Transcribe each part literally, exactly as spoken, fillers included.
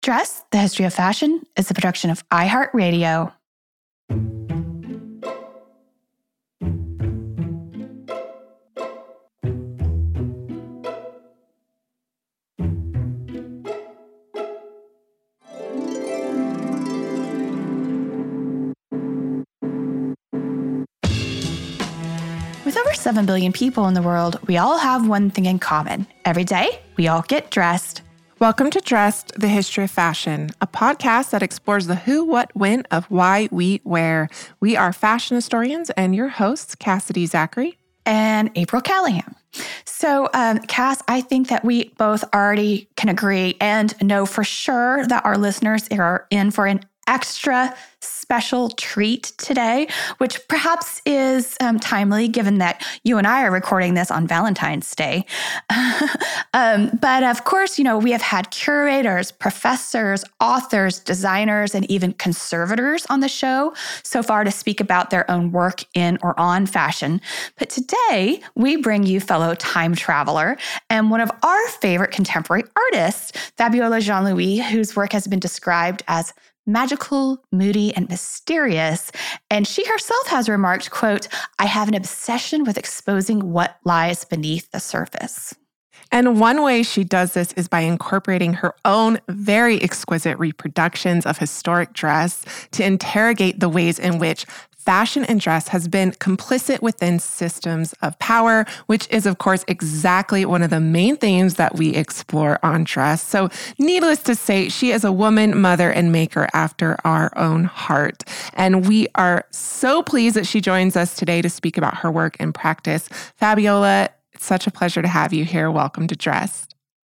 Dress, The History of Fashion is a production of iHeartRadio. With over seven billion people in the world, we all have one thing in common. Every day, we all get dressed. Welcome to Dressed, The History of Fashion, a podcast that explores the who, what, when of why we wear. We are fashion historians and your hosts, Cassidy Zachary and April Callahan. So, um, Cass, I think that we both already can agree and know for sure that our listeners are in for an extra special treat today, which perhaps is um, timely given that you and I are recording this on Valentine's Day. um, but of course, you know, we have had curators, professors, authors, designers, and even conservators on the show so far to speak about their own work in or on fashion. But today, we bring you fellow time traveler and one of our favorite contemporary artists, Fabiola Jean-Louis, whose work has been described as magical, moody, and mysterious. And she herself has remarked, quote, "I have an obsession with exposing what lies beneath the surface." And one way she does this is by incorporating her own very exquisite reproductions of historic dress to interrogate the ways in which fashion and dress has been complicit within systems of power, which is, of course, exactly one of the main themes that we explore on Dress. So needless to say, she is a woman, mother, and maker after our own heart. And we are so pleased that she joins us today to speak about her work and practice. Fabiola, it's such a pleasure to have you here. Welcome to Dress.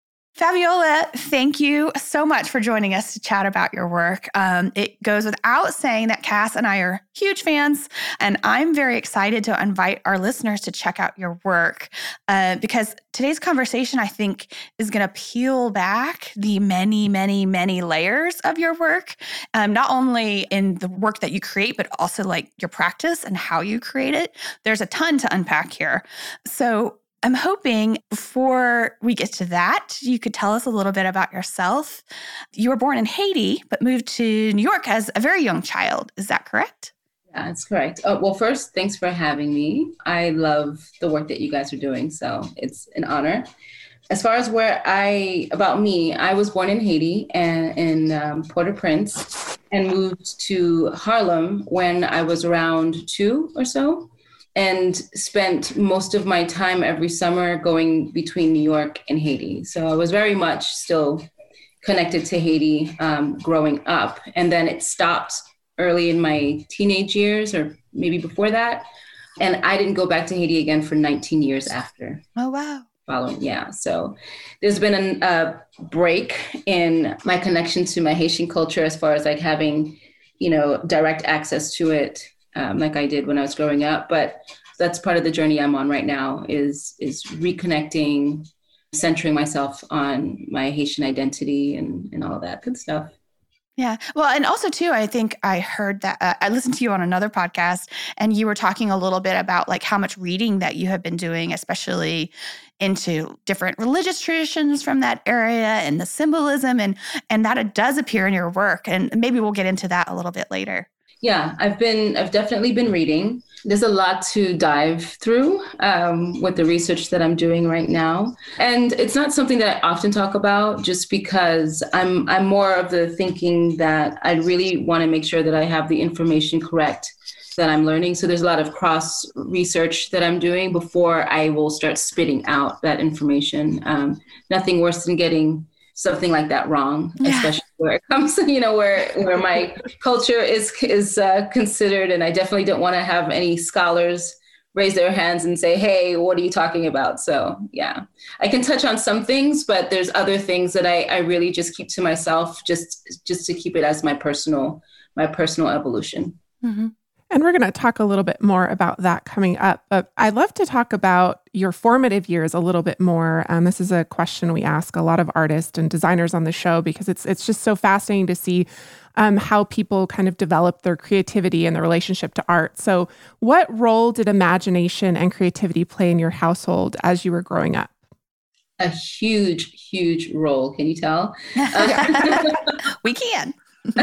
Fabiola, thank you so much for joining us to chat about your work. Um, it goes without saying that Cass and I are huge fans, and I'm very excited to invite our listeners to check out your work uh, because today's conversation, I think, is going to peel back the many, many, many layers of your work, um, not only in the work that you create, but also like your practice and how you create it. There's a ton to unpack here. So I'm hoping before we get to that, you could tell us a little bit about yourself. You were born in Haiti, but moved to New York as a very young child. Is that correct? Yeah, that's correct. Oh, well, first, thanks for having me. I love the work that you guys are doing, so it's an honor. As far as where I, about me, I was born in Haiti and in um, Port-au-Prince and moved to Harlem when I was around two or so, and spent most of my time every summer going between New York and Haiti. So I was very much still connected to Haiti um, growing up. And then it stopped early in my teenage years, or maybe before that. And I didn't go back to Haiti again for nineteen years after. Oh, wow. Following, yeah. So there's been an, a break in my connection to my Haitian culture as far as like having, you know, direct access to it. Um, like I did when I was growing up, but that's part of the journey I'm on right now is is reconnecting, centering myself on my Haitian identity and, and all that good stuff. Yeah. Well, and also too, I think I heard that, uh, I listened to you on another podcast and you were talking a little bit about like how much reading that you have been doing, especially into different religious traditions from that area and the symbolism and, and that it does appear in your work. And maybe we'll get into that a little bit later. Yeah, I've been, I've definitely been reading. There's a lot to dive through um, with the research that I'm doing right now. And it's not something that I often talk about just because I'm, I'm more of the thinking that I really want to make sure that I have the information correct that I'm learning. So there's a lot of cross research that I'm doing before I will start spitting out that information. Um, nothing worse than getting something like that wrong, yeah. Especially where it comes, you know, where where my culture is is uh, considered, and I definitely don't want to have any scholars raise their hands and say, "Hey, what are you talking about?" So, yeah, I can touch on some things, but there's other things that I, I really just keep to myself, just just to keep it as my personal my personal evolution. Mm-hmm. And we're going to talk a little bit more about that coming up. But I'd love to talk about your formative years a little bit more. Um, this is a question we ask a lot of artists and designers on the show because it's it's just so fascinating to see um, how people kind of develop their creativity and their relationship to art. So what role did imagination and creativity play in your household as you were growing up? a huge, huge role. Can you tell? We can.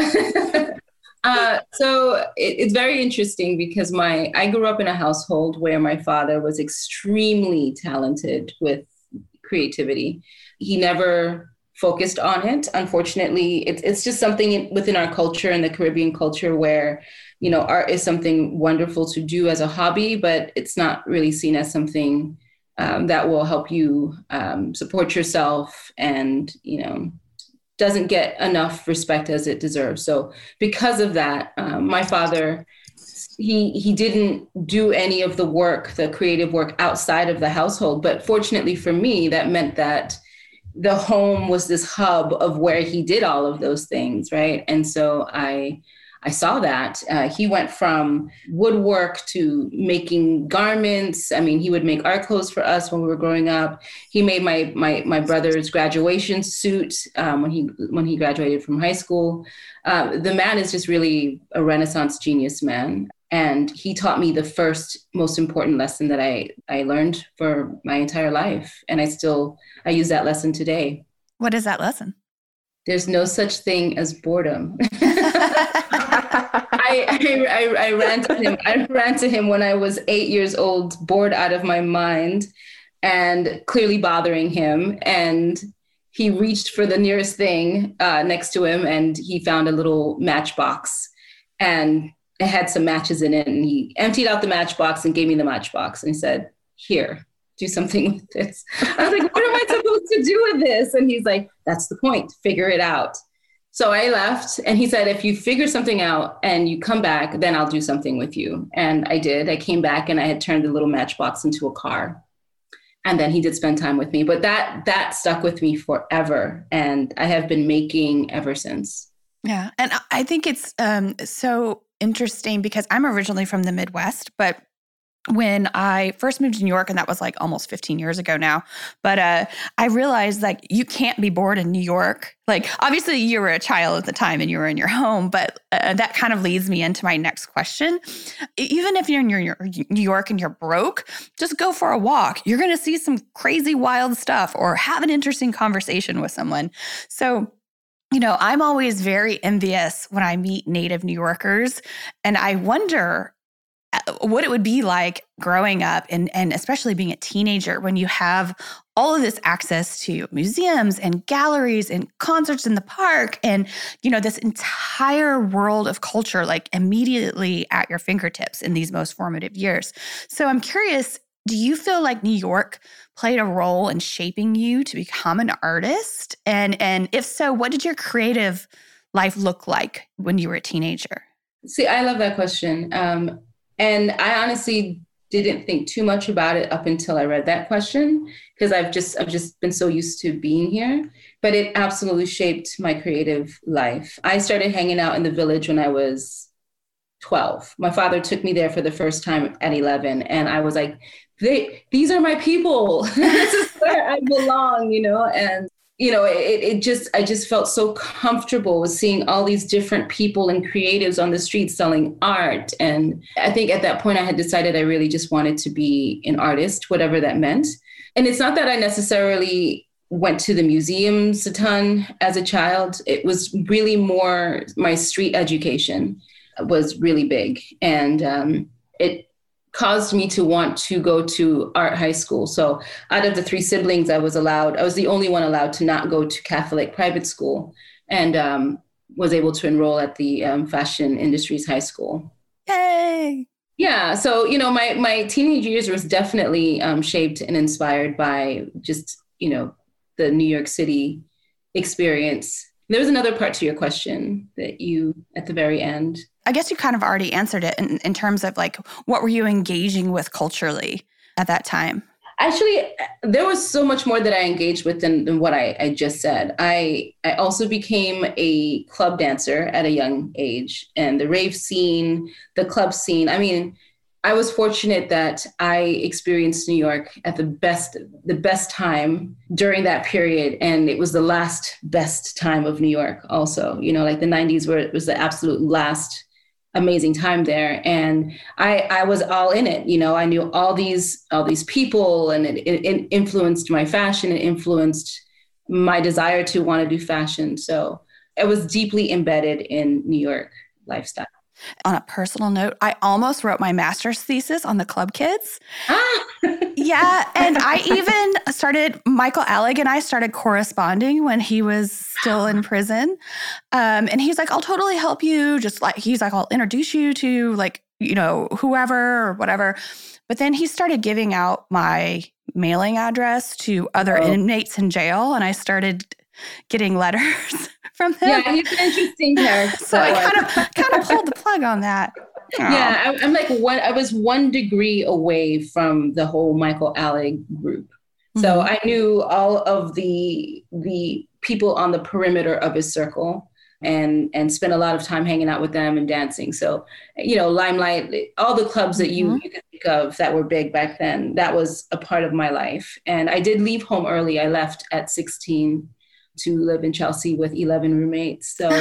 uh, so it, it's very interesting because my I grew up in a household where my father was extremely talented with creativity. He never focused on it. Unfortunately, it, it's just something within our culture and the Caribbean culture where, you know, art is something wonderful to do as a hobby, but it's not really seen as something um, that will help you um, support yourself and, you know, doesn't get enough respect as it deserves. So because of that, um, my father, he he didn't do any of the work, the creative work outside of the household. But fortunately for me, that meant that the home was this hub of where he did all of those things, right? And so I I saw that. Uh, he went from woodwork to making garments. I mean, he would make art clothes for us when we were growing up. He made my my my brother's graduation suit um, when he when he graduated from high school. Uh, the man is just really a Renaissance genius man. And he taught me the first most important lesson that I, I learned for my entire life. And I still, I use that lesson today. What is that lesson? There's no such thing as boredom. I, I, I ran to him. I ran to him when I was eight years old, bored out of my mind and clearly bothering him. And he reached for the nearest thing uh, next to him and he found a little matchbox and it had some matches in it. And he emptied out the matchbox and gave me the matchbox. And he said, here, do something with this. I was like, what am I supposed to do with this? And he's like, that's the point, figure it out. So I left and he said, if you figure something out and you come back, then I'll do something with you. And I did. I came back and I had turned the little matchbox into a car. And then he did spend time with me. But that that stuck with me forever. And I have been making ever since. Yeah. And I think it's um, so interesting because I'm originally from the Midwest, but when I first moved to New York, and that was like almost fifteen years ago now, but uh, I realized like you can't be bored in New York. Like obviously you were a child at the time and you were in your home, but uh, that kind of leads me into my next question. Even if you're in your, your New York and you're broke, just go for a walk. You're going to see some crazy wild stuff or have an interesting conversation with someone. So you know, I'm always very envious when I meet native New Yorkers, and I wonder what it would be like growing up and, and especially being a teenager when you have all of this access to museums and galleries and concerts in the park and, you know, this entire world of culture like immediately at your fingertips in these most formative years. So I'm curious, do you feel like New York played a role in shaping you to become an artist? And and if so, what did your creative life look like when you were a teenager? See, I love that question. Um, and I honestly didn't think too much about it up until I read that question, because I've just I've just been so used to being here. But it absolutely shaped my creative life. I started hanging out in the Village when I was twelve. My father took me there for the first time at eleven. And I was like, They, these are my people. This is where I belong, you know? And, you know, it, it just, I just felt so comfortable with seeing all these different people and creatives on the streets selling art. And I think at that point I had decided I really just wanted to be an artist, whatever that meant. And it's not that I necessarily went to the museums a ton as a child. It was really more my street education was really big. And um, it caused me to want to go to art high school. So out of the three siblings I was allowed, I was the only one allowed to not go to Catholic private school and um, was able to enroll at the um, Fashion Industries High School. Yay! Yeah. So, you know, my, my teenage years was definitely um, shaped and inspired by just, you know, the New York City experience. There was another part to your question that you, at the very end. I guess you kind of already answered it in, in terms of like, what were you engaging with culturally at that time? Actually, there was so much more that I engaged with than, than what I, I just said. I, I also became a club dancer at a young age, and the rave scene, the club scene. I mean, I was fortunate that I experienced New York at the best, the best time during that period. And it was the last best time of New York also, you know, like the nineties where it was the absolute last amazing time there. And I, I was all in it. You know, I knew all these, all these people, and it, it, it influenced my fashion. It influenced my desire to want to do fashion. So I was deeply embedded in New York lifestyle. On a personal note, I almost wrote my master's thesis on the Club Kids. Ah. Yeah. And I even started, Michael Alec and I started corresponding when he was still in prison. Um, and he's like, I'll totally help you. Just like, he's like, I'll introduce you to like, you know, whoever or whatever. But then he started giving out my mailing address to other oh. inmates in jail. And I started getting letters from him. Yeah, he's an interesting character. So I kind of kind of pulled the plug on that. Oh. Yeah, I, I'm like one. I was one degree away from the whole Michael Alec group, mm-hmm. so I knew all of the the people on the perimeter of his circle, and and spent a lot of time hanging out with them and dancing. So, you know, Limelight, all the clubs that you, mm-hmm. you could think of that were big back then, that was a part of my life. And I did leave home early. I left at sixteen. To live in Chelsea with eleven roommates. So,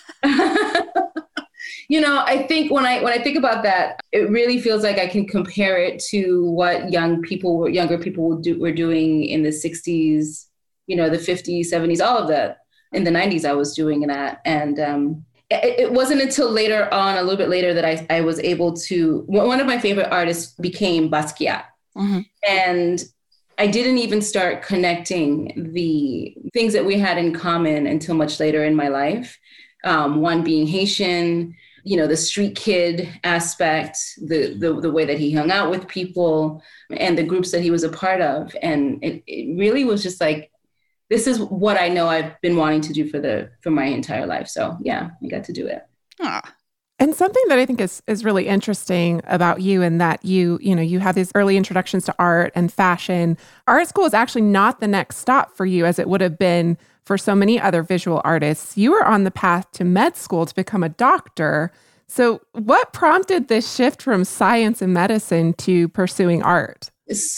you know, I think when I when I think about that, it really feels like I can compare it to what young people were, younger people were, do, were doing in the sixties, you know, the fifties, seventies, all of that. In the nineties, I was doing that. And um, it, it wasn't until later on, a little bit later, that I, I was able to, one of my favorite artists became Basquiat. Mm-hmm. And I didn't even start connecting the things that we had in common until much later in my life. Um, one being Haitian, you know, the street kid aspect, the, the the way that he hung out with people, and the groups that he was a part of. And it, it really was just like, this is what I know I've been wanting to do for the for my entire life. So yeah, I got to do it. Aww. And something that I think is is really interesting about you, and that you, you know, you have these early introductions to art and fashion. Art school is actually not the next stop for you, as it would have been for so many other visual artists. You were on the path to med school to become a doctor. So what prompted this shift from science and medicine to pursuing art?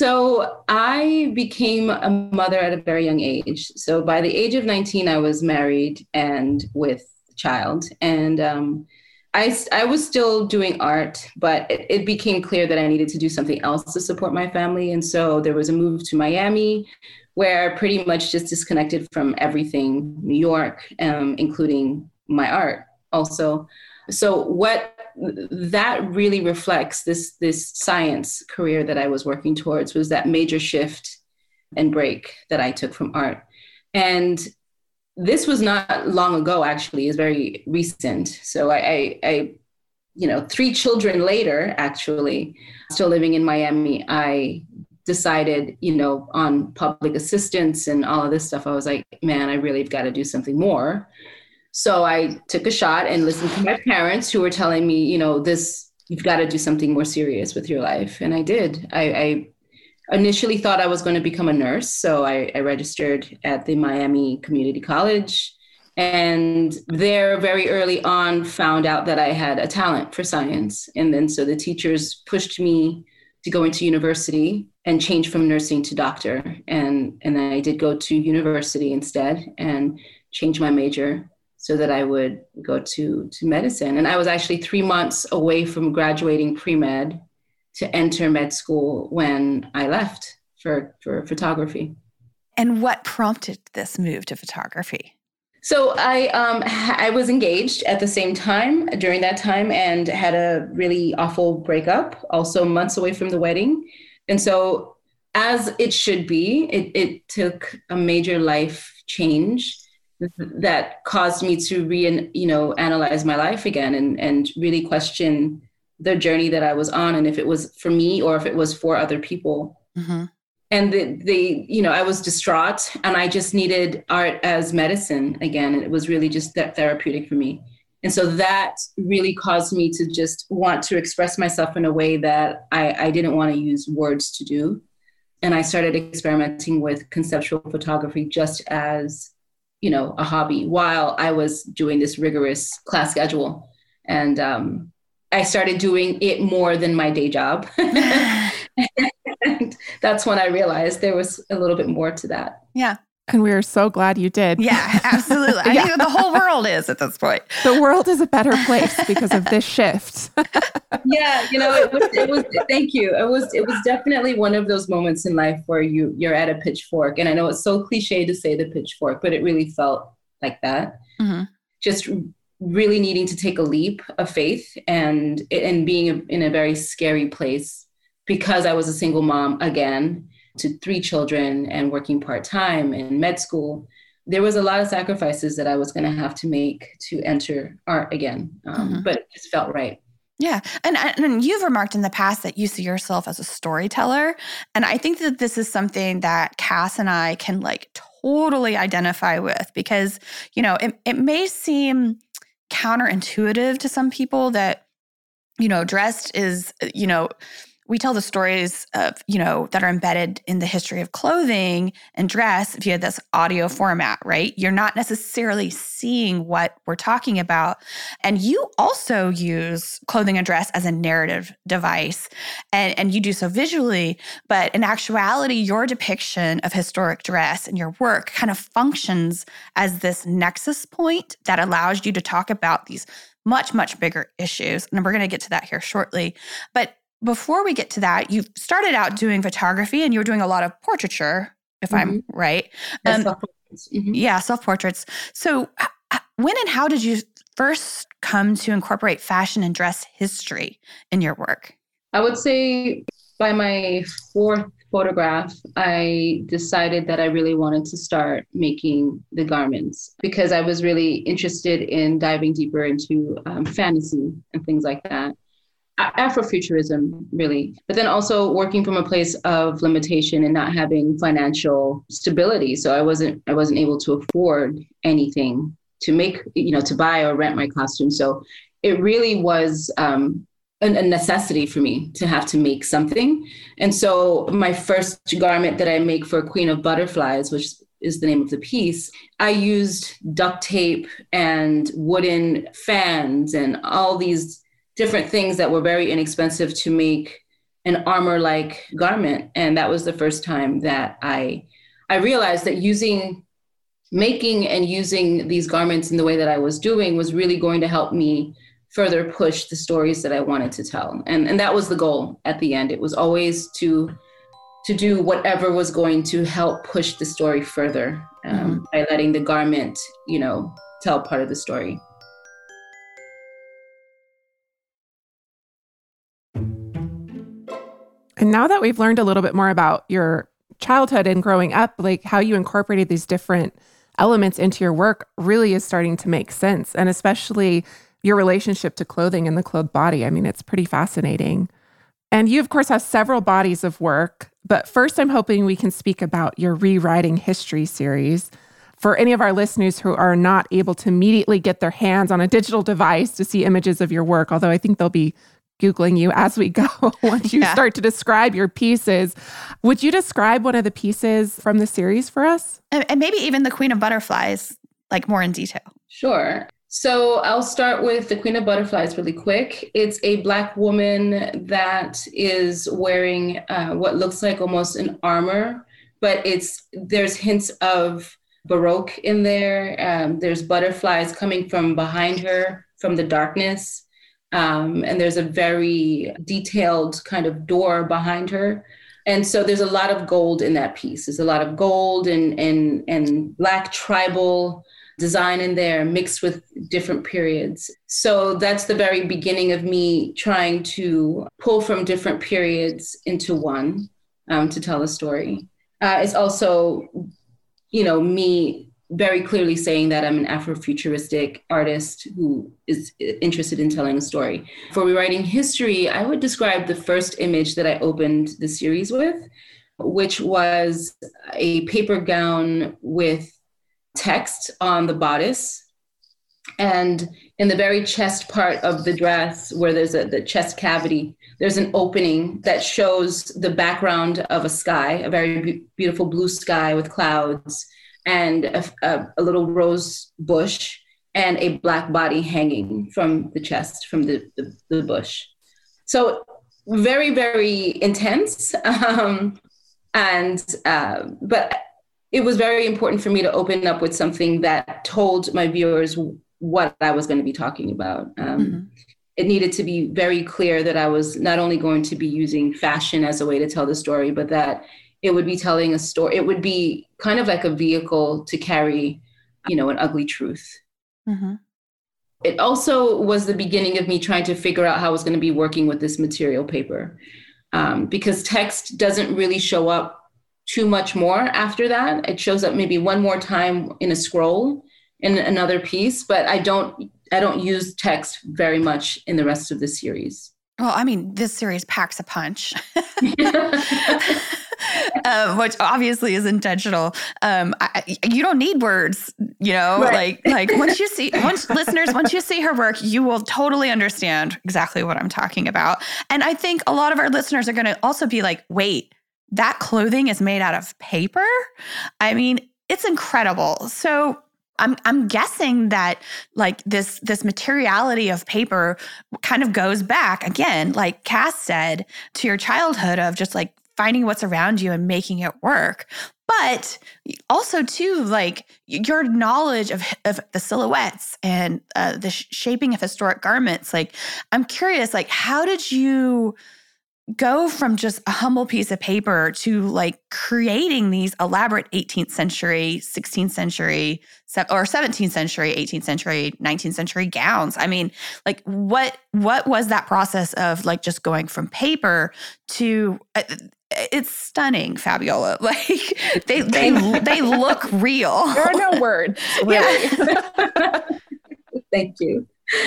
So I became a mother at a very young age. So by the age of nineteen, I was married and with a child. And um I, I was still doing art, but it, it became clear that I needed to do something else to support my family. And so there was a move to Miami, where I pretty much just disconnected from everything New York, um, including my art also. So what that really reflects, this, this science career that I was working towards, was that major shift and break that I took from art. And this was not long ago, actually. It's very recent. So I, I, I, you know, three children later, actually, still living in Miami, I decided, you know, on public assistance and all of this stuff, I was like, man, I really have got to do something more. So I took a shot and listened to my parents, who were telling me, you know, this, you've got to do something more serious with your life. And I did. I, I initially thought I was going to become a nurse. So I, I registered at the Miami Community College, and there very early on found out that I had a talent for science. And then so the teachers pushed me to go into university and change from nursing to doctor. And, and then I did go to university instead and change my major so that I would go to, to medicine. And I was actually three months away from graduating pre-med to enter med school when I left for, for photography. And what prompted this move to photography? So I um, I was engaged at the same time during that time, and had a really awful breakup, also months away from the wedding. And so, as it should be, it, it took a major life change that caused me to re, you know, analyze my life again, and, and really question the journey that I was on, and if it was for me or if it was for other people. Mm-hmm. And the, the, you know, I was distraught, and I just needed art as medicine again. And it was really just that therapeutic for me. And so that really caused me to just want to express myself in a way that I, I didn't want to use words to do. And I started experimenting with conceptual photography just as, you know, a hobby while I was doing this rigorous class schedule. And um, I started doing it more than my day job. And that's when I realized there was a little bit more to that. Yeah. And we are so glad you did. Yeah, absolutely. I Yeah. think the whole world is at this point. The world is a better place because of this shift. Yeah, you know, it was, it was, thank you. It was, it was definitely one of those moments in life where you, you're at a pitchfork. And I know it's so cliche to say the pitchfork, but it really felt like that. Mm-hmm. Just really needing to take a leap of faith and, and being in a very scary place because I was a single mom again to three children and working part-time in med school. There was a lot of sacrifices that I was going to have to make to enter art again. Um, mm-hmm. But it just felt right. Yeah. And, and you've remarked in the past that you see yourself as a storyteller. And I think that this is something that Cass and I can like totally identify with because, you know, it, it may seem counterintuitive to some people that, you know, dressed is, you know, we tell the stories of, you know, that are embedded in the history of clothing and dress via this audio format, right? You're not necessarily seeing what we're talking about. And you also use clothing and dress as a narrative device, and, and you do so visually. But in actuality, your depiction of historic dress and your work kind of functions as this nexus point that allows you to talk about these much, much bigger issues. And we're going to get to that here shortly. But before we get to that, you started out doing photography and you were doing a lot of portraiture, if mm-hmm. I'm right. Um, self-portraits. Mm-hmm. Yeah, self-portraits. So h- when and how did you first come to incorporate fashion and dress history in your work? I would say by my fourth photograph, I decided that I really wanted to start making the garments because I was really interested in diving deeper into um, fantasy and things like that. Afrofuturism, really, but then also working from a place of limitation and not having financial stability. So I wasn't, I wasn't able to afford anything to make, you know, to buy or rent my costume. So it really was um, a, a necessity for me to have to make something. And so my first garment that I make for Queen of Butterflies, which is the name of the piece, I used duct tape and wooden fans and all these different things that were very inexpensive to make an armor-like garment. And that was the first time that I I realized that using, making and using these garments in the way that I was doing was really going to help me further push the stories that I wanted to tell. And, and that was the goal at the end. It was always to, to do whatever was going to help push the story further um, mm-hmm. by letting the garment, you know, tell part of the story. And now that we've learned a little bit more about your childhood and growing up, like how you incorporated these different elements into your work really is starting to make sense. And especially your relationship to clothing and the clothed body. I mean, it's pretty fascinating. And you, of course, have several bodies of work. But first, I'm hoping we can speak about your Rewriting History series. For any of our listeners who are not able to immediately get their hands on a digital device to see images of your work, although I think they'll be Googling you as we go once you yeah. start to describe your pieces. Would you describe one of the pieces from the series for us? And, and maybe even the Queen of Butterflies, like more in detail. Sure. So I'll start with the Queen of Butterflies really quick. It's a Black woman that is wearing uh, what looks like almost an armor, but it's there's hints of Baroque in there. Um, there's butterflies coming from behind her from the darkness. Um, and there's a very detailed kind of door behind her. And so there's a lot of gold in that piece. There's a lot of gold and, and, and Black tribal design in there mixed with different periods. So that's the very beginning of me trying to pull from different periods into one um, to tell a story. Uh, it's also, you know, me very clearly saying that I'm an Afrofuturistic artist who is interested in telling a story. For Rewriting History, I would describe the first image that I opened the series with, which was a paper gown with text on the bodice. And in the very chest part of the dress, where there's a the chest cavity, there's an opening that shows the background of a sky, a very be- beautiful blue sky with clouds, and a, a, a little rose bush and a Black body hanging from the chest, from the, the, the bush. So very, very intense. Um, and, uh, but it was very important for me to open up with something that told my viewers what I was going to be talking about. Um, mm-hmm. It needed to be very clear that I was not only going to be using fashion as a way to tell the story, but that it would be telling a story. It would be kind of like a vehicle to carry, you know, an ugly truth. Mm-hmm. It also was the beginning of me trying to figure out how I was going to be working with this material paper, um, because text doesn't really show up too much more after that. It shows up maybe one more time in a scroll in another piece, but I don't I don't use text very much in the rest of the series. Well, I mean, this series packs a punch, um, which obviously is intentional. Um, I, you don't need words, you know, right. like like once you see, once listeners, once you see her work, you will totally understand exactly what I'm talking about. And I think a lot of our listeners are going to also be like, wait, that clothing is made out of paper? I mean, it's incredible. So I'm I'm guessing that like this this materiality of paper kind of goes back again, like Cass said, to your childhood of just like finding what's around you and making it work. But also too, like your knowledge of of the silhouettes and uh, the sh- shaping of historic garments. Like I'm curious, like how did you go from just a humble piece of paper to like creating these elaborate eighteenth century, sixteenth century, or seventeenth century, eighteenth century, nineteenth century gowns? I mean, like what what was that process of like just going from paper to? Uh, it's stunning, Fabiola. Like they they they look real. There are no words, really. Yeah. Thank you.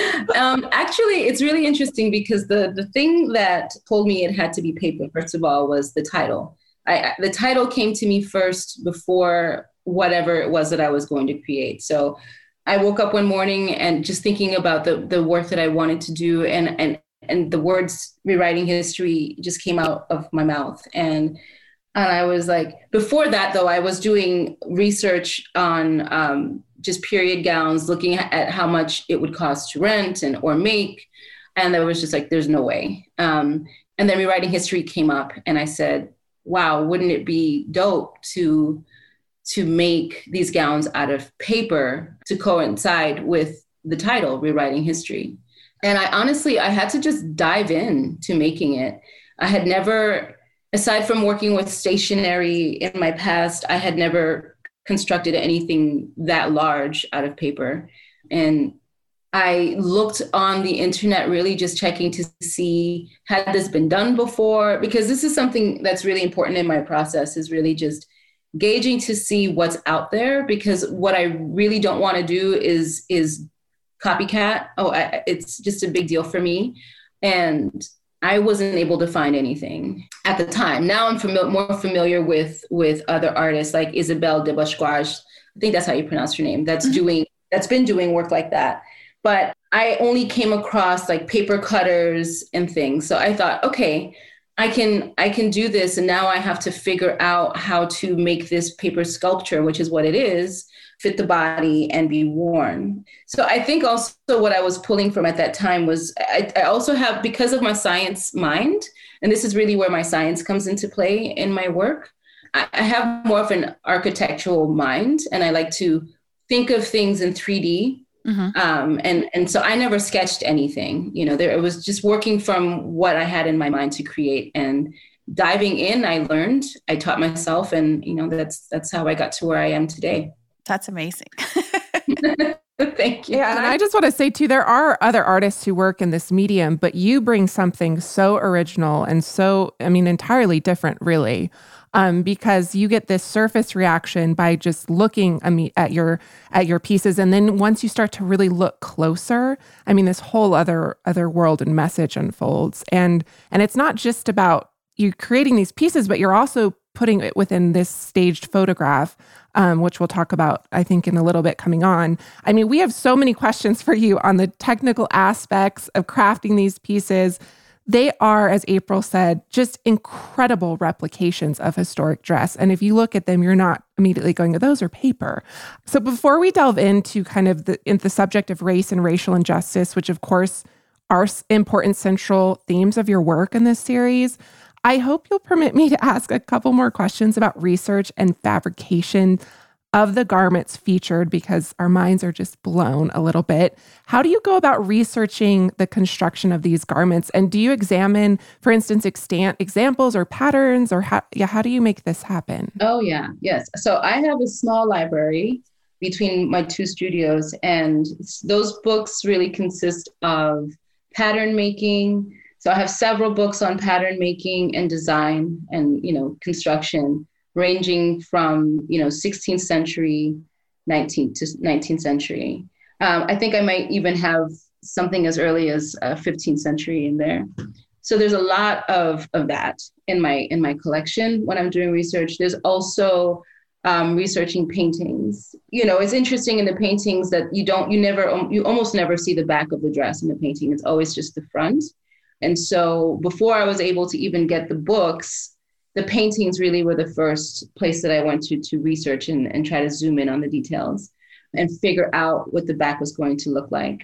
Um, actually, it's really interesting because the, the thing that told me it had to be paper, first of all, was the title. I, the title came to me first before whatever it was that I was going to create. So I woke up one morning and just thinking about the, the work that I wanted to do, and, and, and the words rewriting history just came out of my mouth. And And I was like, before that, though, I was doing research on um, just period gowns, looking at how much it would cost to rent and or make. And I was just like, there's no way. Um, and then rewriting history came up and I said, wow, wouldn't it be dope to, to make these gowns out of paper to coincide with the title, Rewriting History? And I honestly, I had to just dive in to making it. I had never... Aside from working with stationery in my past, I had never constructed anything that large out of paper. And I looked on the internet, really just checking to see, had this been done before? Because this is something that's really important in my process, is really just gauging to see what's out there. Because what I really don't want to do is, is copycat. Oh, I, it's just a big deal for me. And I wasn't able to find anything at the time. Now I'm fami- more familiar with with other artists like Isabelle de Bosquage. I think that's how you pronounce her name. That's mm-hmm. doing that's been doing work like that. But I only came across like paper cutters and things. So I thought, okay, I can I can do this, and now I have to figure out how to make this paper sculpture, which is what it is, fit the body and be worn. So I think also what I was pulling from at that time was I, I also have, because of my science mind, and this is really where my science comes into play in my work, I, I have more of an architectural mind, and I like to think of things in three D. Mm-hmm. Um, and, and so I never sketched anything, you know, there, it was just working from what I had in my mind to create, and diving in, I learned, I taught myself, and, you know, that's, that's how I got to where I am today. That's amazing. Thank you. Yeah, and I just want to say too, there are other artists who work in this medium, but you bring something so original and so, I mean, entirely different, really, um, because you get this surface reaction by just looking at your at your pieces, and then once you start to really look closer, I mean, this whole other other world and message unfolds, and and it's not just about you creating these pieces, but you're also putting it within this staged photograph. Um, which we'll talk about, I think, in a little bit coming on. I mean, we have so many questions for you on the technical aspects of crafting these pieces. They are, as April said, just incredible replications of historic dress. And if you look at them, you're not immediately going, oh, those are paper. So before we delve into kind of the, in the subject of race and racial injustice, which of course are important central themes of your work in this series, I hope you'll permit me to ask a couple more questions about research and fabrication of the garments featured, because our minds are just blown a little bit. How do you go about researching the construction of these garments? And do you examine, for instance, extant examples or patterns, or how, yeah, how do you make this happen? Oh, yeah. Yes. So I have a small library between my two studios, and those books really consist of pattern making. So I have several books on pattern making and design and, you know, construction, ranging from, you know, sixteenth century, nineteenth to nineteenth century. Um, I think I might even have something as early as uh, fifteenth century in there. So there's a lot of, of that in my in my collection when I'm doing research. There's also um, researching paintings. You know, it's interesting in the paintings that you don't, you never, you almost never see the back of the dress in the painting. It's always just the front. And so before I was able to even get the books, the paintings really were the first place that I went to to research and, and try to zoom in on the details and figure out what the back was going to look like.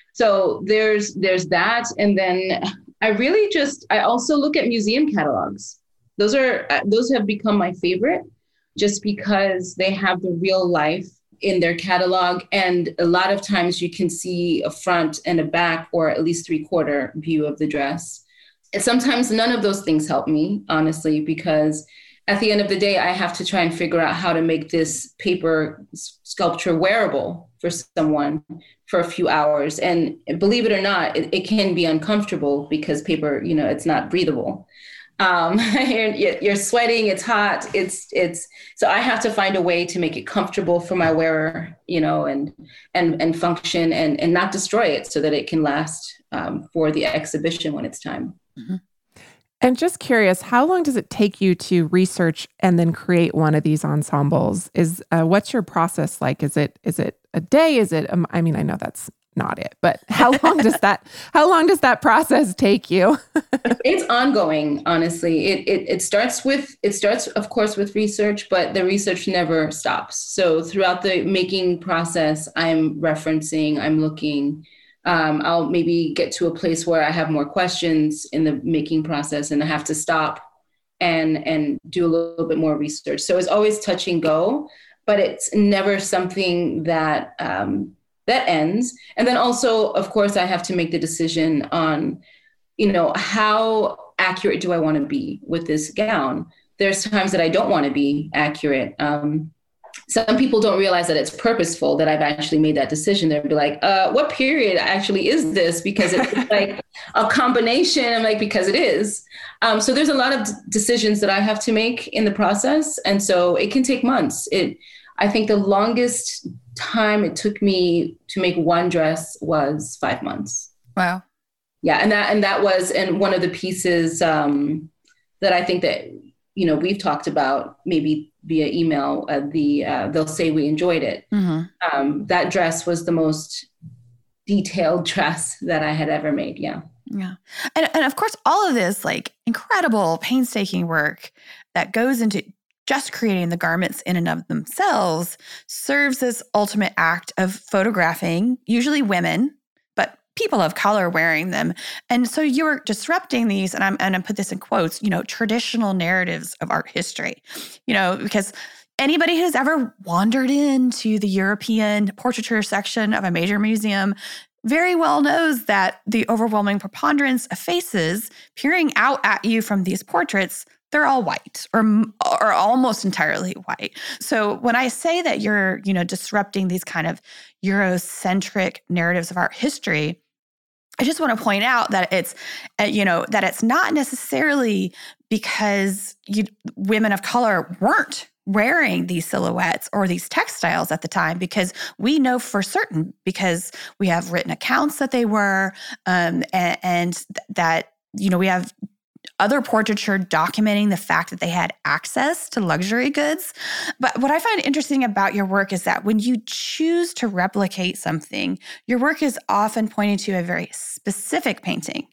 So there's there's that. And then I really just, I also look at museum catalogs. Those are, those have become my favorite just because they have the real life in their catalog. And a lot of times you can see a front and a back, or at least three quarter view of the dress. And sometimes none of those things help me, honestly, because at the end of the day, I have to try and figure out how to make this paper sculpture wearable for someone for a few hours. And believe it or not, it, it can be uncomfortable because paper, you know, it's not breathable. Um, you're, you're sweating, it's hot, it's, it's, so I have to find a way to make it comfortable for my wearer, you know, and, and, and function and, and not destroy it so that it can last um, for the exhibition when it's time. Mm-hmm. And just curious, how long does it take you to research and then create one of these ensembles? Is uh, what's your process like? Is it is it a day? Is it? Um, I mean, I know that's not it, but how long does that how long does that process take you? It's ongoing, honestly. It, it it starts with it starts, of course, with research, but the research never stops. So throughout the making process, I'm referencing, I'm looking. Um, I'll maybe get to a place where I have more questions in the making process and I have to stop and, and do a little bit more research. So it's always touch and go, but it's never something that, um, that ends. And then also, of course, I have to make the decision on, you know, how accurate do I want to be with this gown? There's times that I don't want to be accurate. Um, Some people don't realize that it's purposeful, that I've actually made that decision. They'll be like, uh, what period actually is this? Because it's like a combination. I'm like, because it is. Um, so there's a lot of d- decisions that I have to make in the process. And so it can take months. It, I think the longest time it took me to make one dress was five months. Wow. Yeah. And that, and that was, and one of the pieces um, that I think that, you know, we've talked about maybe via email, uh, the uh, they'll say we enjoyed it. Mm-hmm. Um, that dress was the most detailed dress that I had ever made. Yeah. Yeah. And, and of course, all of this like incredible painstaking work that goes into just creating the garments in and of themselves serves this ultimate act of photographing, usually women, but people of color wearing them. And so you were disrupting these, and I'm and I put this in quotes, you know, traditional narratives of art history, you know, because anybody who's ever wandered into the European portraiture section of a major museum very well knows that the overwhelming preponderance of faces peering out at you from these portraits, they're all white or, or almost entirely white. So when I say that you're, you know, disrupting these kind of Eurocentric narratives of art history, I just want to point out that it's, uh, you know, that it's not necessarily because you, women of color weren't wearing these silhouettes or these textiles at the time, because we know for certain, because we have written accounts that they were, um, and, and th- that, you know, we have other portraiture documenting the fact that they had access to luxury goods. But what I find interesting about your work is that when you choose to replicate something, your work is often pointing to a very specific painting,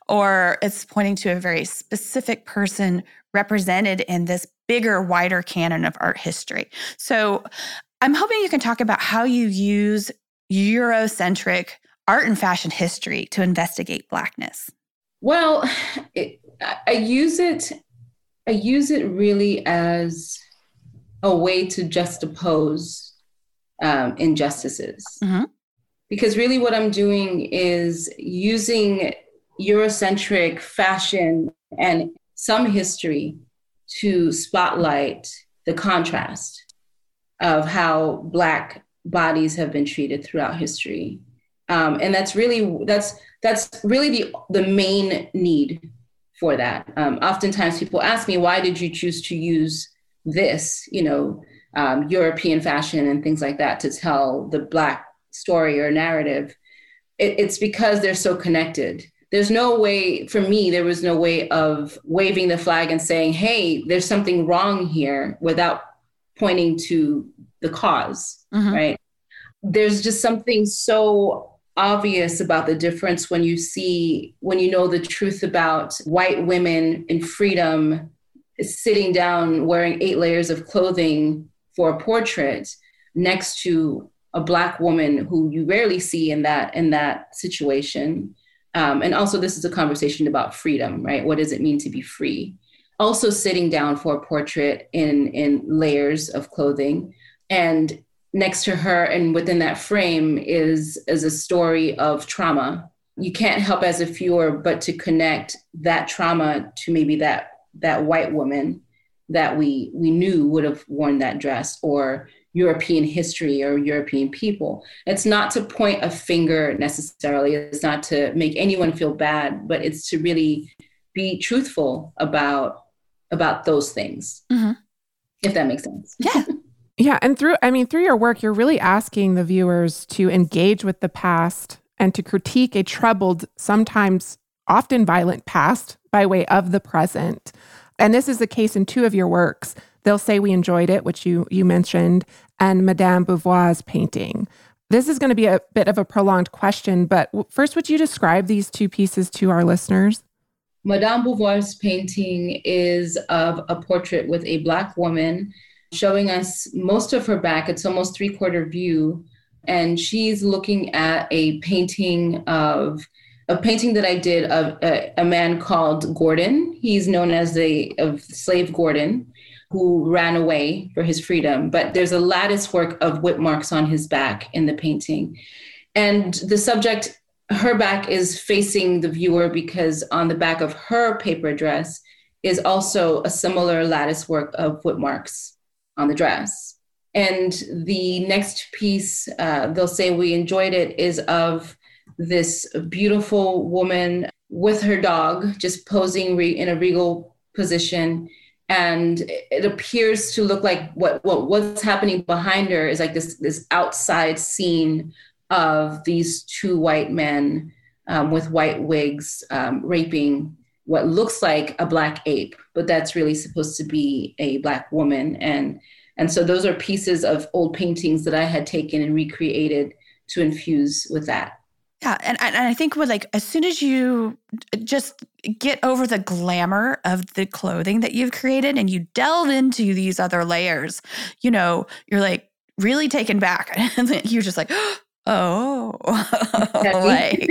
or it's pointing to a very specific person represented in this bigger, wider canon of art history. So I'm hoping you can talk about how you use Eurocentric art and fashion history to investigate Blackness. Well, it, I use it I use it really as a way to juxtapose um, injustices. Mm-hmm. Because really what I'm doing is using Eurocentric fashion and some history to spotlight the contrast of how Black bodies have been treated throughout history. Um, and that's really, that's that's really the, the main need for that. Um, oftentimes people ask me, why did you choose to use this, you know, um, European fashion and things like that to tell the Black story or narrative? It, it's because they're so connected. There's no way, for me, there was no way of waving the flag and saying, hey, there's something wrong here without pointing to the cause, mm-hmm. right? There's just something so obvious about the difference when you see, when you know the truth about white women in freedom sitting down wearing eight layers of clothing for a portrait next to a Black woman who you rarely see in that in that situation. Um, and also this is a conversation about freedom, right? What does it mean to be free? Also sitting down for a portrait in, in layers of clothing. And next to her and within that frame is, is a story of trauma. You can't help as a viewer but to connect that trauma to maybe that that white woman that we we knew would have worn that dress, or European history or European people. It's not to point a finger necessarily. It's not to make anyone feel bad, but it's to really be truthful about about those things, mm-hmm. if that makes sense. Yeah. Yeah. And through, I mean, through your work, you're really asking the viewers to engage with the past and to critique a troubled, sometimes often violent past by way of the present. And this is the case in two of your works. They'll Say We Enjoyed It, which you you mentioned, and Madame Beauvoir's painting. This is going to be a bit of a prolonged question, but first, would you describe these two pieces to our listeners? Madame Beauvoir's painting is of a portrait with a Black woman showing us most of her back. It's almost three-quarter view. And she's looking at a painting of a painting that I did of a, a man called Gordon. He's known as the of slave Gordon, who ran away for his freedom. But there's a lattice work of whip marks on his back in the painting. And the subject, her back is facing the viewer because on the back of her paper dress is also a similar lattice work of whip marks on the dress. And the next piece, uh, They'll Say We Enjoyed It, is of this beautiful woman with her dog just posing re- in a regal position. And it appears to look like what, what what's happening behind her is like this, this outside scene of these two white men um, with white wigs um, raping what looks like a Black ape, but that's really supposed to be a Black woman. And, and so those are pieces of old paintings that I had taken and recreated to infuse with that. Yeah. And, and I think with like, as soon as you just get over the glamour of the clothing that you've created and you delve into these other layers, you know, you're like really taken back. And then you're just like, oh, like,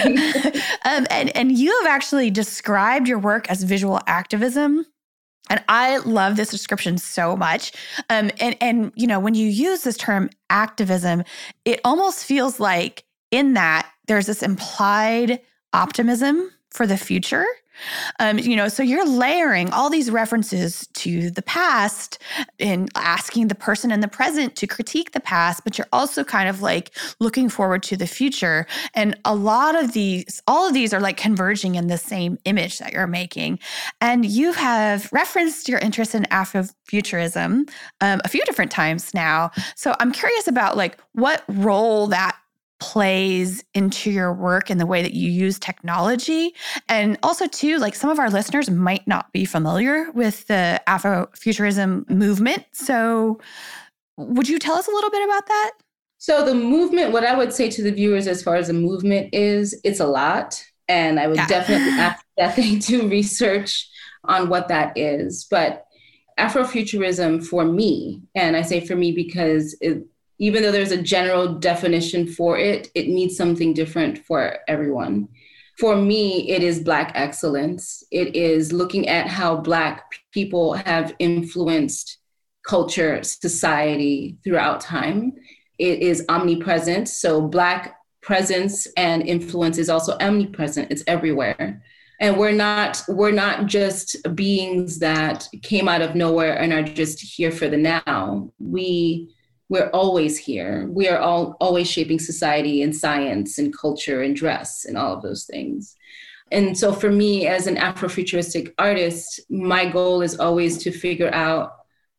um, and, and you have actually described your work as visual activism. And I love this description so much. Um, and, and, you know, when you use this term activism, it almost feels like in that there's this implied optimism for the future. Um, you know, so you're layering all these references to the past and asking the person in the present to critique the past, but you're also kind of like looking forward to the future. And a lot of these, all of these are like converging in the same image that you're making. And you have referenced your interest in Afrofuturism um, a few different times now. So I'm curious about like what role that plays into your work and the way that you use technology. And also too, like some of our listeners might not be familiar with the Afrofuturism movement. So would you tell us a little bit about that? So the movement, what I would say to the viewers as far as the movement is, it's a lot. And I would yeah. definitely ask that they do research on what that is. But Afrofuturism for me, and I say for me because it, even though there's a general definition for it, it means something different for everyone. for me, it is Black excellence. It is looking at how Black people have influenced culture, society throughout time. It is omnipresent. So Black presence and influence is also omnipresent. It's everywhere. And we're not, we're not just beings that came out of nowhere and are just here for the now. We, we're always here. We are all always shaping society and science and culture and dress and all of those things. And so for me, as an Afrofuturistic artist, my goal is always to figure out,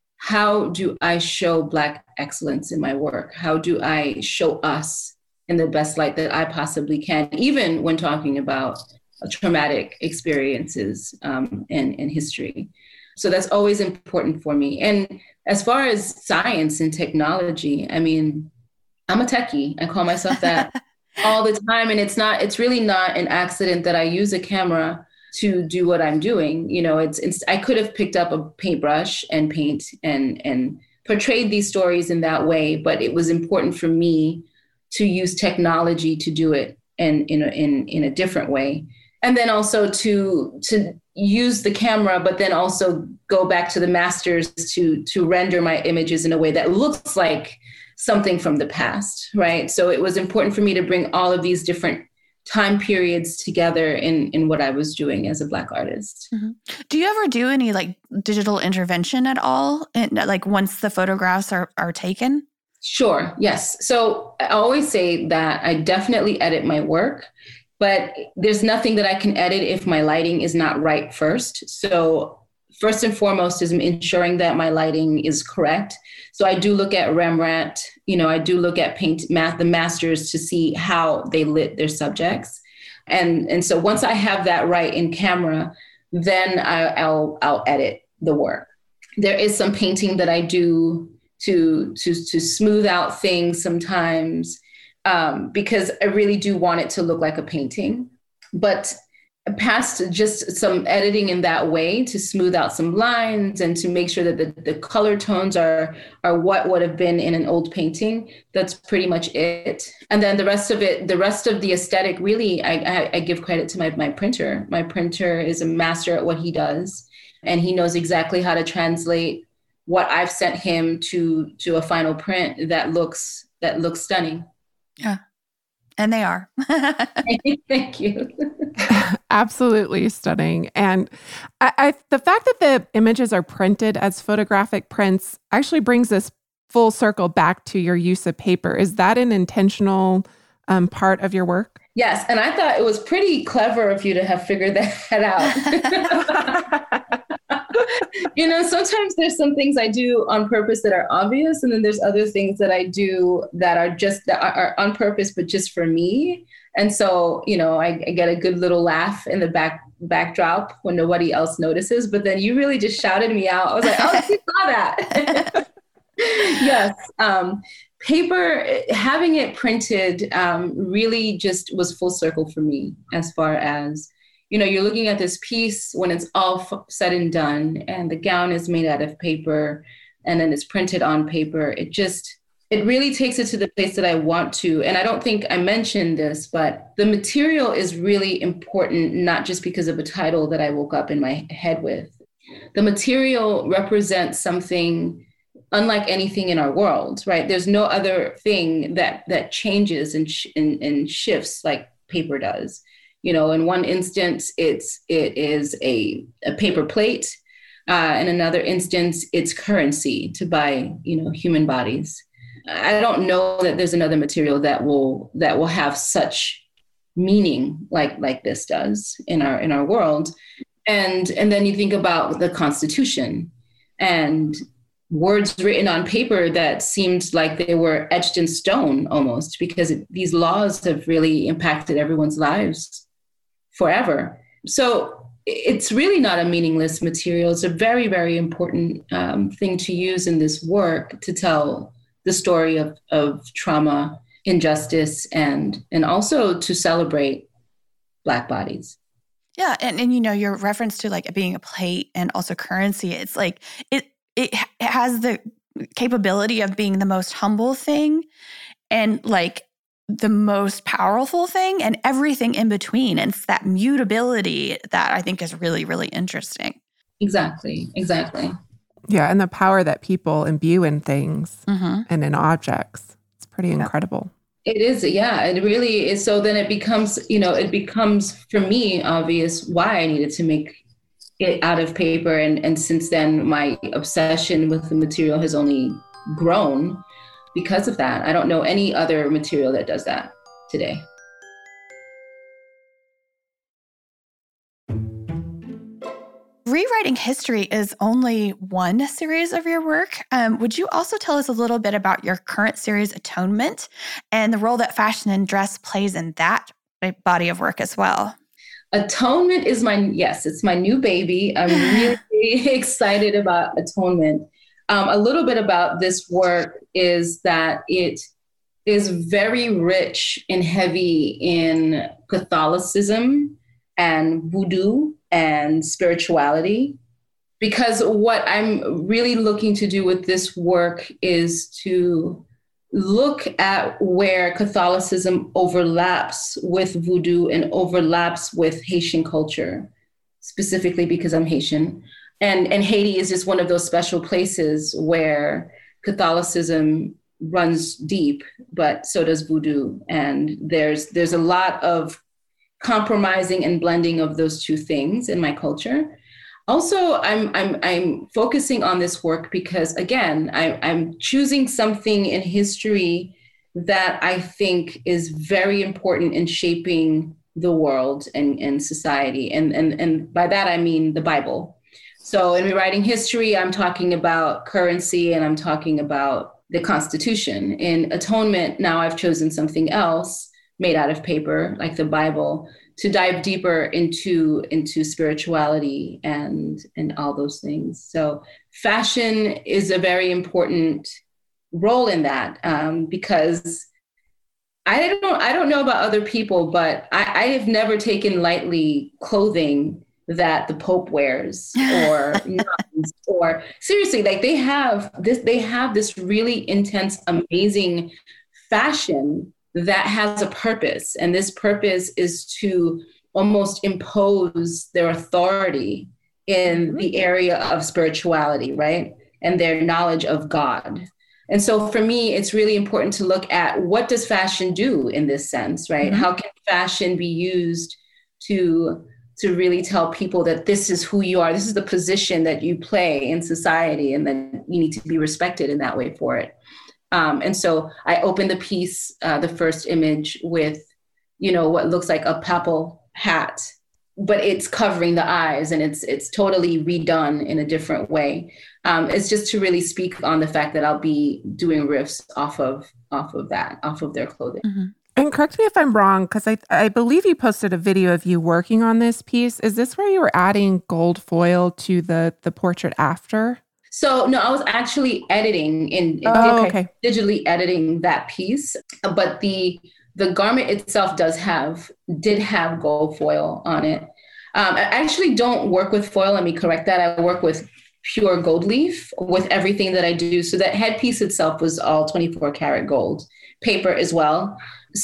how do I show Black excellence in my work? How do I show us in the best light that I possibly can, even when talking about traumatic experiences um, in, in history. So that's always important for me. And as far as science and technology, I mean, I'm a techie. I call myself that all the time. And it's not, it's really not an accident that I use a camera to do what I'm doing. You know, it's, it's I could have picked up a paintbrush and paint and, and portrayed these stories in that way, but it was important for me to use technology to do it in, in, a, in, in a different way. And then also to to use the camera, but then also go back to the masters to to render my images in a way that looks like something from the past, right? So it was important for me to bring all of these different time periods together in, in what I was doing as a Black artist. Mm-hmm. Do you ever do any like digital intervention at all? And, like once the photographs are, are taken? Sure, yes. So I always say that I definitely edit my work, but there's nothing that I can edit if my lighting is not right first. So first and foremost is ensuring that my lighting is correct. So I do look at Rembrandt, you know, I do look at paint math, the masters to see how they lit their subjects. And, and so once I have that right in camera, then I, I'll, I'll edit the work. There is some painting that I do to, to, to smooth out things sometimes, um, because I really do want it to look like a painting. But past just some editing in that way to smooth out some lines and to make sure that the, the color tones are, are what would have been in an old painting, that's pretty much it. And then the rest of it, the rest of the aesthetic, really, I, I, I give credit to my, my printer. My printer is a master at what he does, and he knows exactly how to translate what I've sent him to, to a final print that looks, that looks stunning. Yeah. And they are. Thank you. Absolutely stunning. And I, I, the fact that the images are printed as photographic prints actually brings us full circle back to your use of paper. Is that an intentional um, part of your work? Yes. And I thought it was pretty clever of you to have figured that out. You know, sometimes there's some things I do on purpose that are obvious, and then there's other things that I do that are just that are on purpose, but just for me. And so, you know, I, I get a good little laugh in the back backdrop when nobody else notices. But then you really just shouted me out. I was like, oh, you saw that. Yes. Um, paper, having it printed um, really just was full circle for me as far as, you know, you're looking at this piece when it's all f- said and done, and the gown is made out of paper, and then it's printed on paper. It just, it really takes it to the place that I want to. And I don't think I mentioned this, but the material is really important, not just because of a title that I woke up in my head with. The material represents something unlike anything in our world, right? There's no other thing that that changes and, sh- and, and shifts like paper does. You know, in one instance, it's it is a, a paper plate. Uh, in another instance, it's currency to buy, you know, human bodies. I don't know that there's another material that will that will have such meaning like like this does in our in our world. And and then you think about the Constitution and words written on paper that seemed like they were etched in stone almost, because it, these laws have really impacted everyone's lives forever. So it's really not a meaningless material. It's a very, very important um, thing to use in this work to tell the story of, of trauma, injustice, and and also to celebrate Black bodies. Yeah, and, and you know, your reference to like being a plate and also currency, it's like it it has the capability of being the most humble thing, and like the most powerful thing, and everything in between. And it's that mutability that I think is really, really interesting. Exactly. Exactly. Yeah. And the power that people imbue in things Mm-hmm. and in objects. It's pretty incredible. It is. Yeah, it really is. So then it becomes, you know, it becomes for me obvious why I needed to make it out of paper. And, and since then, my obsession with the material has only grown because of that. I don't know any other material that does that today. Rewriting History is only one series of your work. Um, would you also tell us a little bit about your current series, Atonement, and the role that fashion and dress plays in that body of work as well? Atonement is my, yes, it's my new baby. I'm really excited about Atonement. Um, a little bit about this work is that it is very rich and heavy in Catholicism and voodoo and spirituality, because what I'm really looking to do with this work is to look at where Catholicism overlaps with voodoo and overlaps with Haitian culture, specifically because I'm Haitian. And, and Haiti is just one of those special places where Catholicism runs deep, but so does voodoo. And there's there's a lot of compromising and blending of those two things in my culture. Also, I'm I'm I'm focusing on this work because, again, I, I'm choosing something in history that I think is very important in shaping the world and, and society. And, and, and by that, I mean the Bible. So in rewriting history, I'm talking about currency and I'm talking about the Constitution. In Atonement, now I've chosen something else made out of paper, like the Bible, to dive deeper into, into spirituality and, and all those things. So fashion is a very important role in that, um, because I don't, I don't know about other people, but I, I have never taken lightly clothing that the Pope wears or nuns, or seriously, like they have this, they have this really intense, amazing fashion that has a purpose. And this purpose is to almost impose their authority in the area of spirituality, right? And their knowledge of God. And so for me, it's really important to look at what does fashion do in this sense, right? Mm-hmm. How can fashion be used to, to really tell people that this is who you are, this is the position that you play in society, and then you need to be respected in that way for it. Um, and so I opened the piece, uh, the first image with, you know, what looks like a papal hat, but it's covering the eyes and it's it's totally redone in a different way. Um, it's just to really speak on the fact that I'll be doing riffs off of off of that, off of their clothing. Mm-hmm. And correct me if I'm wrong, because I I believe you posted a video of you working on this piece. Is this where you were adding gold foil to the the portrait after? So no, I was actually editing in oh, okay. digitally editing that piece, but the the garment itself does have did have gold foil on it. Um, I actually don't work with foil. Let me correct that. I work with pure gold leaf with everything that I do. So that headpiece itself was all twenty-four karat gold, paper as well.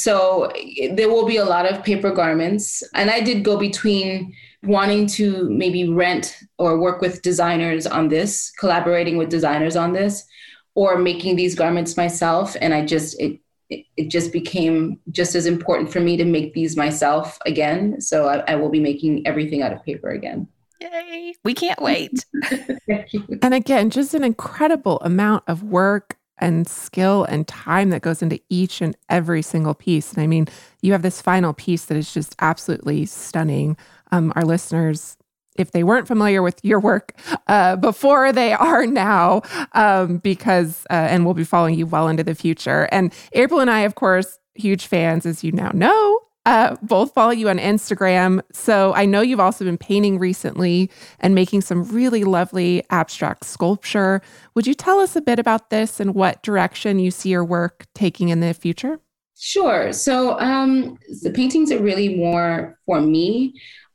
So there will be a lot of paper garments, and I did go between wanting to maybe rent or work with designers on this, collaborating with designers on this, or making these garments myself. And I just, it, it, it just became just as important for me to make these myself again. So I, I will be making everything out of paper again. Yay. We can't wait. Thank you. And again, just an incredible amount of work and skill and time that goes into each and every single piece. And I mean, you have this final piece that is just absolutely stunning. Um, our listeners, if they weren't familiar with your work uh, before, they are now, um, because, uh, and we'll be following you well into the future. And April and I, of course, huge fans, as you now know, uh, both follow you on Instagram. So I know you've also been painting recently and making some really lovely abstract sculpture. Would you tell us a bit about this and what direction you see your work taking in the future? Sure. So um, the paintings are really more for me.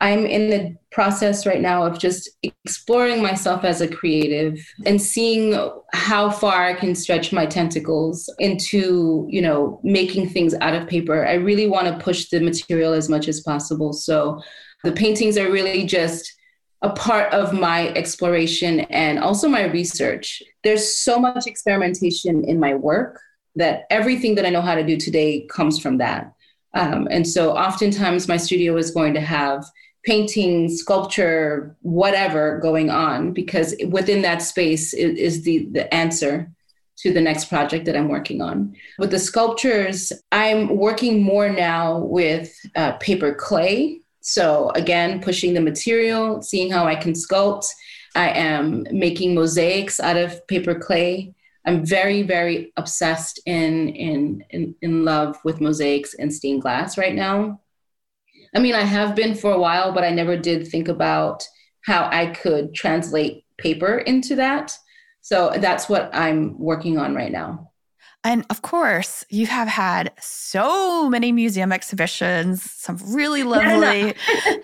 I'm in the process right now of just exploring myself as a creative and seeing how far I can stretch my tentacles into, you know, making things out of paper. I really want to push the material as much as possible. So the paintings are really just a part of my exploration and also my research. There's so much experimentation in my work that everything that I know how to do today comes from that. Um, and so oftentimes my studio is going to have painting, sculpture, whatever going on, because within that space is, is the, the answer to the next project that I'm working on. With the sculptures, I'm working more now with uh, paper clay. So again, pushing the material, seeing how I can sculpt. I am making mosaics out of paper clay. I'm very, very obsessed in, in, in, in love with mosaics and stained glass right now. I mean, I have been for a while, but I never did think about how I could translate paper into that. So that's what I'm working on right now. And of course, you have had so many museum exhibitions, some really lovely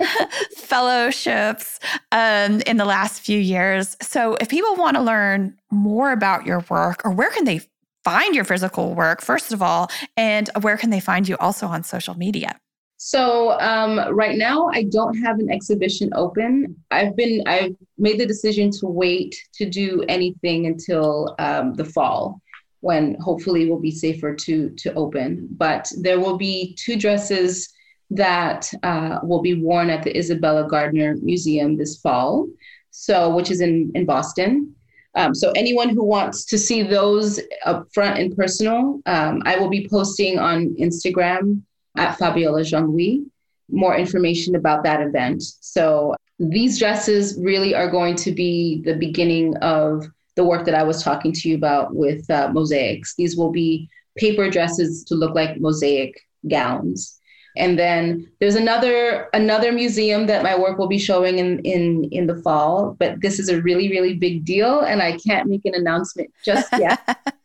fellowships um, in the last few years. So if people want to learn more about your work, or where can they find your physical work, first of all, and where can they find you also on social media? So um, right now, I don't have an exhibition open. I've been, I've made the decision to wait to do anything until um, the fall, when hopefully it will be safer to, to open. But there will be two dresses that uh, will be worn at the Isabella Gardner Museum this fall, so which is in, in Boston. Um, so anyone who wants to see those up front and personal, um, I will be posting on Instagram at Fabiola Jean-Louis more information about that event. So these dresses really are going to be the beginning of the work that I was talking to you about with uh, mosaics. These will be paper dresses to look like mosaic gowns. And then there's another another museum that my work will be showing in, in, in the fall, but this is a really, really big deal, and I can't make an announcement just yet.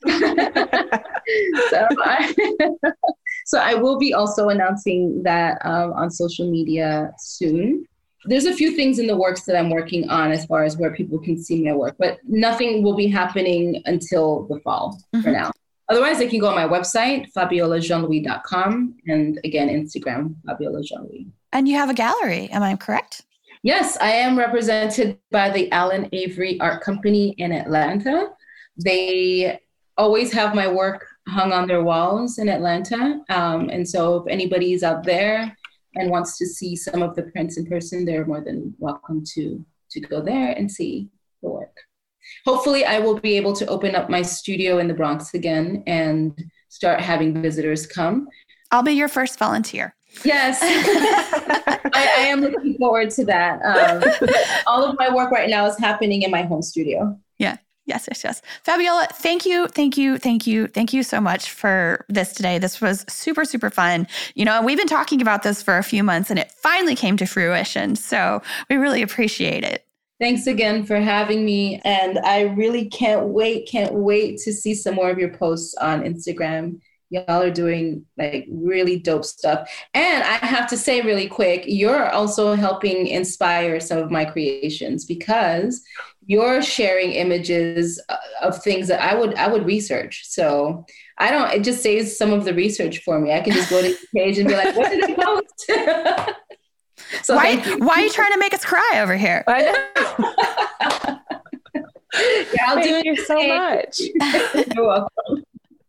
so, I, so I will be also announcing that um, on social media soon. There's a few things in the works that I'm working on as far as where people can see my work, but nothing will be happening until the fall mm-hmm. for now. Otherwise, they can go on my website, fabiola jean louis dot com, and again, Instagram, Fabiola Jean-Louis. And you have a gallery, am I correct? Yes, I am represented by the Allen Avery Art Company in Atlanta. They always have my work hung on their walls in Atlanta. Um, and so if anybody's out there and wants to see some of the prints in person, they're more than welcome to, to go there and see the work. Hopefully, I will be able to open up my studio in the Bronx again and start having visitors come. I'll be your first volunteer. Yes, I, I am looking forward to that. Um, all of my work right now is happening in my home studio. Yeah. Yes, yes, yes. Fabiola, thank you, thank you, thank you, thank you so much for this today. This was super, super fun. You know, we've been talking about this for a few months and it finally came to fruition. So we really appreciate it. Thanks again for having me. And I really can't wait, can't wait to see some more of your posts on Instagram. Y'all are doing like really dope stuff. And I have to say really quick, you're also helping inspire some of my creations because you're sharing images of things that I would I would research. So I don't, it just saves some of the research for me. I can just go to the page and be like, what did I post? So why, why are you trying to make us cry over here? I know. Yeah, I'll Thank do you so much. You're welcome.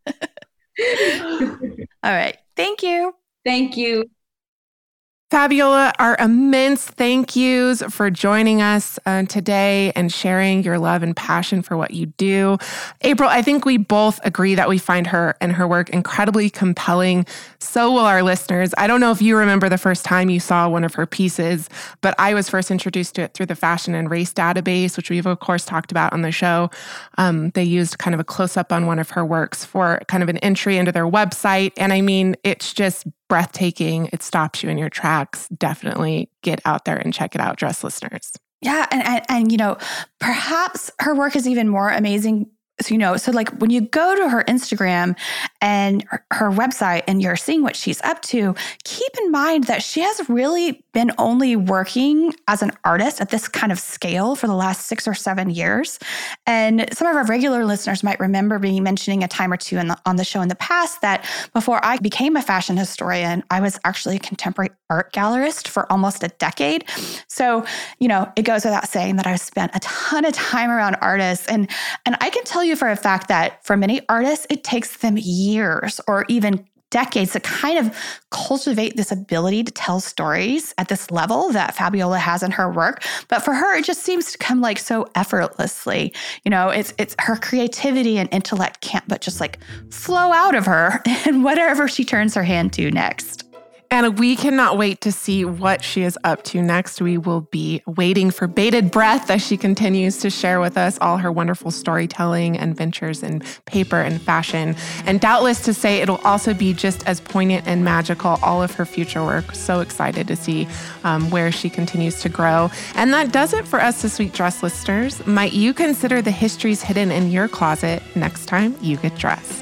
All right. Thank you. Thank you. Fabiola, our immense thank yous for joining us uh, today and sharing your love and passion for what you do. April, I think we both agree that we find her and her work incredibly compelling. So will our listeners. I don't know if you remember the first time you saw one of her pieces, but I was first introduced to it through the Fashion and Race database, which we've of course talked about on the show. Um, they used kind of a close-up on one of her works for kind of an entry into their website. And I mean, it's just breathtaking. It stops you in your tracks. Definitely get out there and check it out, dress listeners. Yeah. And, and, and, you know, perhaps her work is even more amazing So, you know, so like when you go to her Instagram and her website and you're seeing what she's up to, keep in mind that she has really been only working as an artist at this kind of scale for the last six or seven years. And some of our regular listeners might remember me mentioning a time or two in the, on the show in the past that before I became a fashion historian, I was actually a contemporary art gallerist for almost a decade. So, you know, it goes without saying that I've spent a ton of time around artists. And, and I can tell you for a fact that for many artists, it takes them years or even decades to kind of cultivate this ability to tell stories at this level that Fabiola has in her work. But for her, it just seems to come like so effortlessly. You know, it's it's her creativity and intellect can't but just like flow out of her and whatever she turns her hand to next. And we cannot wait to see what she is up to next. We will be waiting for bated breath as she continues to share with us all her wonderful storytelling and ventures in paper and fashion. And doubtless to say it'll also be just as poignant and magical, all of her future work. So excited to see um, where she continues to grow. And that does it for us this week, dress listeners. Might you consider the histories hidden in your closet next time you get dressed?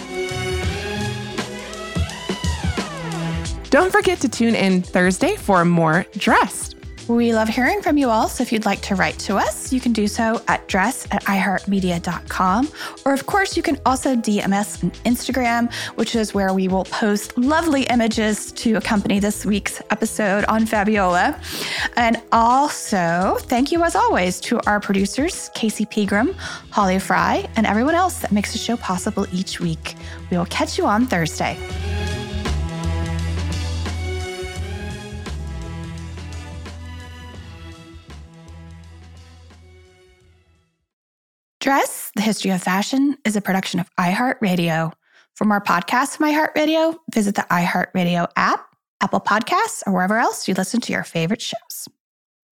Don't forget to tune in Thursday for more Dressed. We love hearing from you all, so if you'd like to write to us, you can do so at dress at i heart media dot com. Or of course, you can also D M us on Instagram, which is where we will post lovely images to accompany this week's episode on Fabiola. And also, thank you as always to our producers, Casey Pegram, Holly Fry, and everyone else that makes the show possible each week. We will catch you on Thursday. Dress, the History of Fashion, is a production of iHeartRadio. For more podcasts from iHeartRadio, visit the iHeartRadio app, Apple Podcasts, or wherever else you listen to your favorite shows.